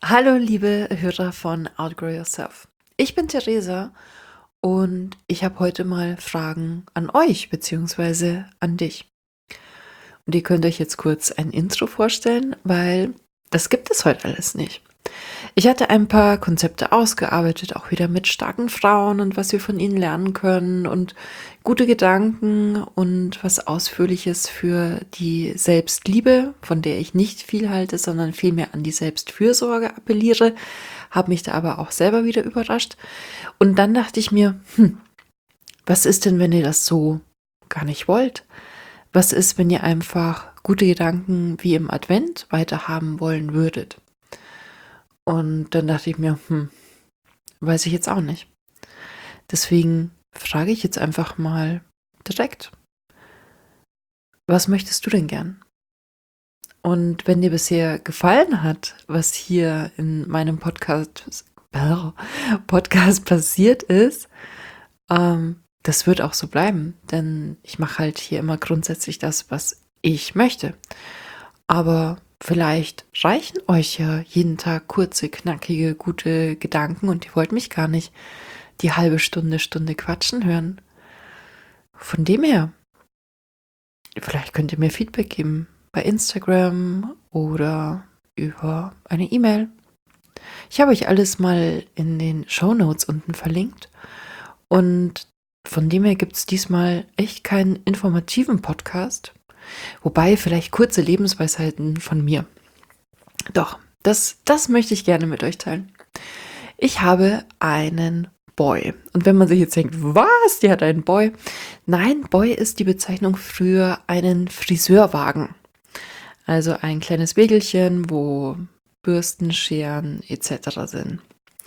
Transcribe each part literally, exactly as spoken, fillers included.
Hallo, liebe Hörer von Outgrow Yourself. Ich bin Theresa und ich habe heute mal Fragen an euch beziehungsweise an dich. Und ihr könnt euch jetzt kurz ein Intro vorstellen, weil das gibt es heute alles nicht. Ich hatte ein paar Konzepte ausgearbeitet, auch wieder mit starken Frauen und was wir von ihnen lernen können und gute Gedanken und was Ausführliches für die Selbstliebe, von der ich nicht viel halte, sondern vielmehr an die Selbstfürsorge appelliere, habe mich da aber auch selber wieder überrascht. Und dann dachte ich mir, hm, was ist denn, wenn ihr das so gar nicht wollt? Was ist, wenn ihr einfach gute Gedanken wie im Advent weiterhaben wollen würdet? Und dann dachte ich mir, hm, weiß ich jetzt auch nicht. Deswegen frage ich jetzt einfach mal direkt, was möchtest du denn gern? Und wenn dir bisher gefallen hat, was hier in meinem Podcast, Podcast passiert ist, ähm, das wird auch so bleiben, denn ich mache halt hier immer grundsätzlich das, was ich möchte. Aber vielleicht reichen euch ja jeden Tag kurze, knackige, gute Gedanken und ihr wollt mich gar nicht die halbe Stunde, Stunde quatschen hören. Von dem her, vielleicht könnt ihr mir Feedback geben bei Instagram oder über eine E-Mail. Ich habe euch alles mal in den Shownotes unten verlinkt und von dem her gibt es diesmal echt keinen informativen Podcast, wobei vielleicht kurze Lebensweisheiten von mir. Doch, das, das möchte ich gerne mit euch teilen. Ich habe einen Boy. Und wenn man sich jetzt denkt, was, die hat einen Boy? Nein, Boy ist die Bezeichnung für einen Friseurwagen. Also ein kleines Wägelchen, wo Bürsten, Scheren et cetera sind.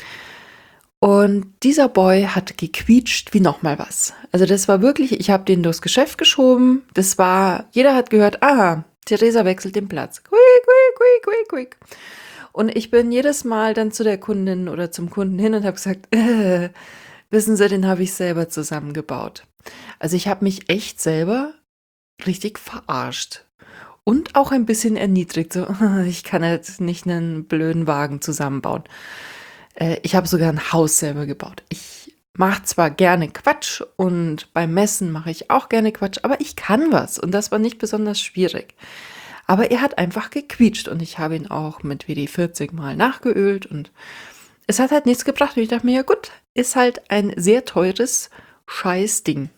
Und dieser Boy hat gequietscht wie nochmal was. Also das war wirklich, ich habe den durchs Geschäft geschoben. Das war, jeder hat gehört, aha, Theresa wechselt den Platz. Quick, quick, quick, quick, quick. Und ich bin jedes Mal dann zu der Kundin oder zum Kunden hin und habe gesagt, äh, wissen Sie, den habe ich selber zusammengebaut. Also ich habe mich echt selber richtig verarscht. Und auch ein bisschen erniedrigt. So, ich kann jetzt nicht einen blöden Wagen zusammenbauen. Äh, ich habe sogar ein Haus selber gebaut. Ich mache zwar gerne Quatsch und beim Messen mache ich auch gerne Quatsch, aber ich kann was und das war nicht besonders schwierig. Aber er hat einfach gequietscht und ich habe ihn auch mit W D vierzig mal nachgeölt und es hat halt nichts gebracht. Und ich dachte mir, ja gut, ist halt ein sehr teures Scheißding.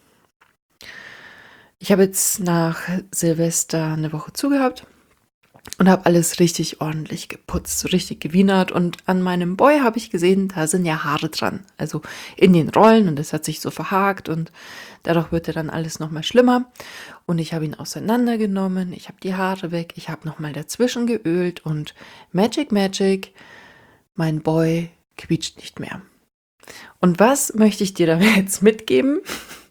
Ich habe jetzt nach Silvester eine Woche zugehabt und habe alles richtig ordentlich geputzt, so richtig gewienert. Und an meinem Boy habe ich gesehen, da sind ja Haare dran. Also in den Rollen und es hat sich so verhakt und dadurch wird ja dann alles nochmal schlimmer. Und ich habe ihn auseinandergenommen, ich habe die Haare weg, ich habe nochmal dazwischen geölt und Magic Magic, mein Boy quietscht nicht mehr. Und was möchte ich dir da jetzt mitgeben?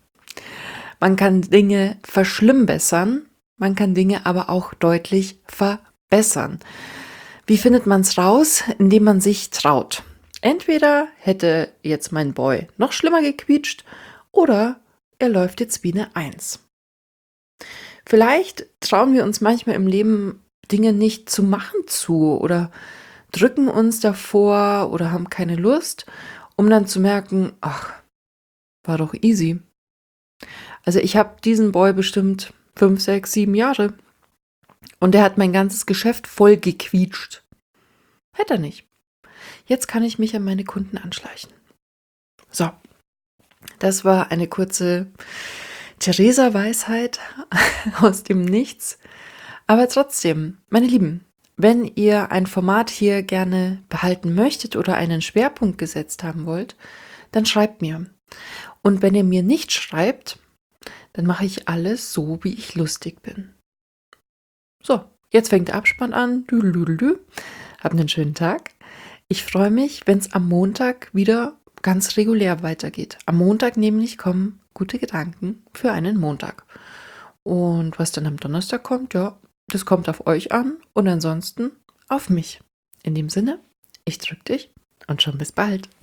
Man kann Dinge verschlimmbessern, man kann Dinge aber auch deutlich verbessern. Wie findet man es raus? Indem man sich traut. Entweder hätte jetzt mein Boy noch schlimmer gequietscht oder er läuft jetzt wie eine Eins. Vielleicht trauen wir uns manchmal im Leben Dinge nicht zu machen zu oder drücken uns davor oder haben keine Lust, um dann zu merken, ach, war doch easy. Also ich habe diesen Boy bestimmt fünf, sechs, sieben Jahre und der hat mein ganzes Geschäft voll gequietscht. Hätte er nicht. Jetzt kann ich mich an meine Kunden anschleichen. So, das war eine kurze Theresa-Weisheit aus dem Nichts. Aber trotzdem, meine Lieben, wenn ihr ein Format hier gerne behalten möchtet oder einen Schwerpunkt gesetzt haben wollt, dann schreibt mir. Und wenn ihr mir nicht schreibt, dann mache ich alles so, wie ich lustig bin. So, jetzt fängt der Abspann an. Habt einen schönen Tag. Ich freue mich, wenn es am Montag wieder ganz regulär weitergeht. Am Montag nämlich kommen gute Gedanken für einen Montag. Und was dann am Donnerstag kommt, ja, das kommt auf euch an und ansonsten auf mich. In dem Sinne, ich drück dich und schon bis bald.